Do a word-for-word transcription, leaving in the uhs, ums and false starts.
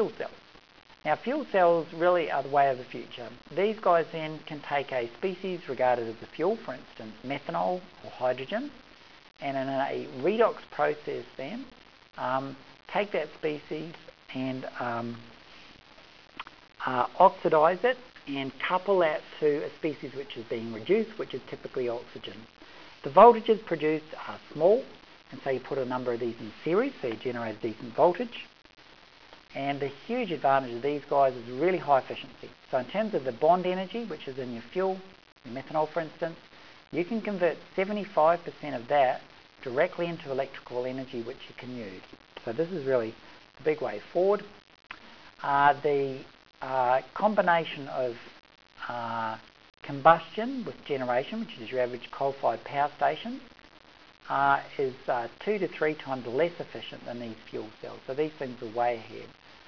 fuel cells. Now, fuel cells really are the way of the future. These guys then can take a species regarded as a fuel, for instance, methanol or hydrogen, and in a redox process then, um, take that species and um, uh, oxidize it and couple that to a species which is being reduced, which is typically oxygen. The voltages produced are small, and so you put a number of these in series, so you generate a decent voltage. And the huge advantage of these guys is really high efficiency. So in terms of the bond energy, which is in your fuel, your methanol for instance, you can convert seventy-five percent of that directly into electrical energy which you can use. So this is really the big way forward. Uh, the uh, combination of uh, combustion with generation, which is your average coal-fired power station, uh, is uh, two to three times less efficient than these fuel cells. So these things are way ahead.